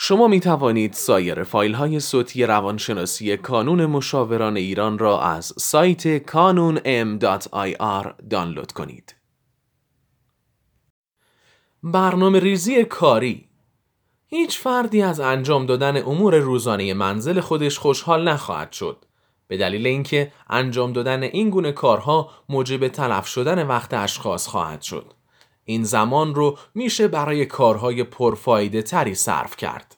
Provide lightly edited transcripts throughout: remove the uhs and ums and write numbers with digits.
شما می توانید سایر فایل های صوتی روانشناسی کانون مشاوران ایران را از سایت kanunm.ir دانلود کنید. برنامه ریزی کاری. هیچ فردی از انجام دادن امور روزانه منزل خودش خوشحال نخواهد شد، به دلیل اینکه انجام دادن این گونه کارها موجب تلف شدن وقت اشخاص خواهد شد. این زمان رو میشه برای کارهای پرفایده تری صرف کرد.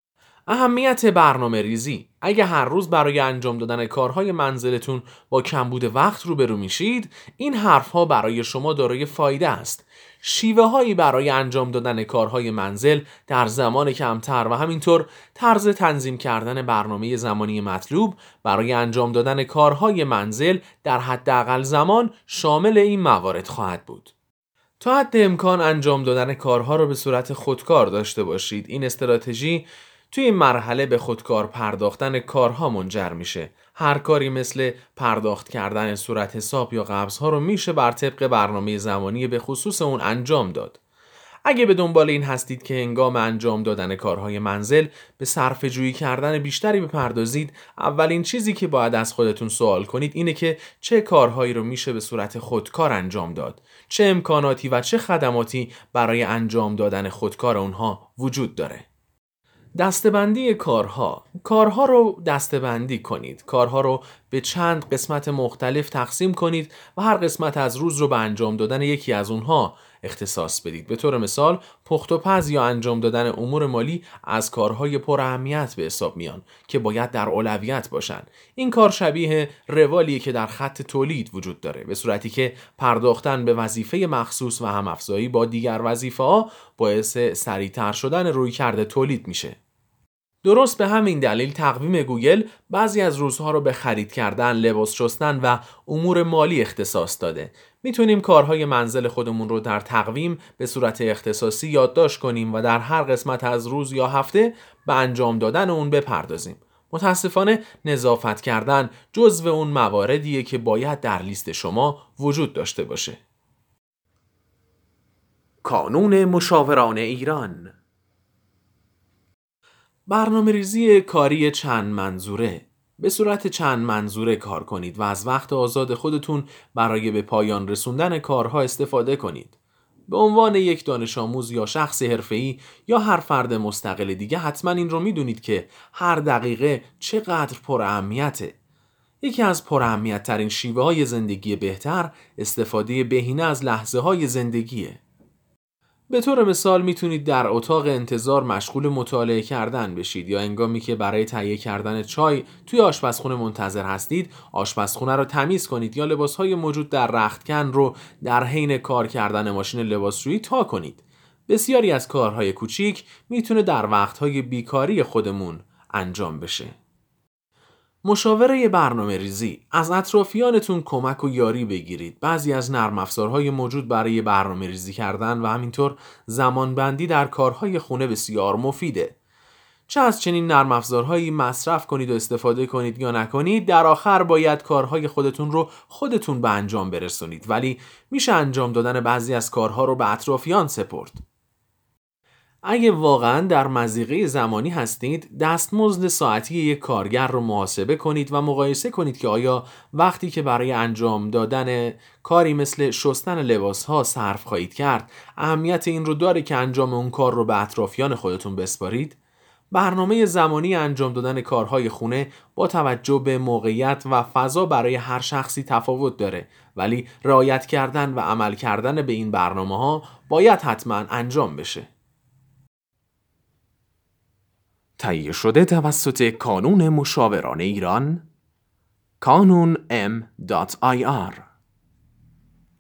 اهمیت برنامه ریزی. اگه هر روز برای انجام دادن کارهای منزلتون با کمبود وقت روبرو میشید، این حرفها برای شما دارای فایده است. شیوه هایی برای انجام دادن کارهای منزل در زمان کمتر و همینطور طرز تنظیم کردن برنامه زمانی مطلوب برای انجام دادن کارهای منزل در حداقل زمان شامل این موارد خواهد بود. تا حد امکان انجام دادن کارها را به صورت خودکار داشته باشید. این استراتژی توی این مرحله به خودکار پرداختن کارها منجر میشه. هر کاری مثل پرداخت کردن صورت حساب یا قبضها رو میشه بر طبق برنامه زمانی به خصوص اون انجام داد. اگه به دنبال این هستید که هنگام انجام دادن کارهای منزل به صرفه جویی کردن بیشتری بپردازید، اولین چیزی که باید از خودتون سوال کنید اینه که چه کارهایی رو میشه به صورت خودکار انجام داد؟ چه امکاناتی و چه خدماتی برای انجام دادن خودکار اونها وجود داره؟ دسته‌بندی کارها رو دسته‌بندی کنید. کارها رو به چند قسمت مختلف تقسیم کنید و هر قسمت از روز رو به انجام دادن یکی از اونها اختصاص بدید. به طور مثال پخت و پز یا انجام دادن امور مالی از کارهای پر اهمیت به حساب میان که باید در اولویت باشن. این کار شبیه روالیه که در خط تولید وجود داره، به صورتی که پرداختن به وظیفه مخصوص و هم‌افزایی با دیگر وظیفه‌ها باعث سریع‌تر شدن رویکرد تولید میشه. درست به همین دلیل تقویم گوگل بعضی از روزها رو به خرید کردن، لباس شستن و امور مالی اختصاص داده. میتونیم کارهای منزل خودمون رو در تقویم به صورت اختصاصی یادداشت کنیم و در هر قسمت از روز یا هفته به انجام دادن اون بپردازیم. متاسفانه نظافت کردن جزو اون مواردیه که باید در لیست شما وجود داشته باشه. کانون مشاوران ایران. برنامه‌ریزی کاری چند منظوره. به صورت چند منظوره کار کنید و از وقت آزاد خودتون برای به پایان رسوندن کارها استفاده کنید. به عنوان یک دانش آموز یا شخص حرفه‌ای یا هر فرد مستقل دیگه حتما این رو میدونید که هر دقیقه چقدر پر اهمیته. یکی از پر اهمیت ترین شیوه های زندگی بهتر استفاده بهینه از لحظه های زندگیه. به طور مثال میتونید در اتاق انتظار مشغول مطالعه کردن بشید یا هنگامی که برای تهیه کردن چای توی آشپزخونه منتظر هستید آشپزخونه رو تمیز کنید یا لباسهای موجود در رختکن رو در حین کار کردن ماشین لباسشویی تا کنید. بسیاری از کارهای کوچیک میتونه در وقتهای بیکاری خودمون انجام بشه. مشاوره برنامه ریزی. از اطرافیانتون کمک و یاری بگیرید. بعضی از نرم افزارهای موجود برای برنامه ریزی کردن و همینطور زمانبندی در کارهای خونه بسیار مفیده. چه از چنین نرم افزارهایی مصرف کنید و استفاده کنید یا نکنید، در آخر باید کارهای خودتون رو خودتون به انجام برسونید، ولی میشه انجام دادن بعضی از کارها رو به اطرافیان سپرد. اگه واقعاً در مضیقه زمانی هستید، دستمزد ساعتی یک کارگر رو محاسبه کنید و مقایسه کنید که آیا وقتی که برای انجام دادن کاری مثل شستن لباسها صرف خواهید کرد، اهمیت این رو داره که انجام اون کار رو به اطرافیان خودتون بسپارید؟ برنامه زمانی انجام دادن کارهای خونه با توجه به موقعیت و فضا برای هر شخصی تفاوت داره، ولی رعایت کردن و عمل کردن به این برنامه‌ها باید حتما انجام بشه. تهیه شده توسط کانون مشاوران ایران، kanunm.ir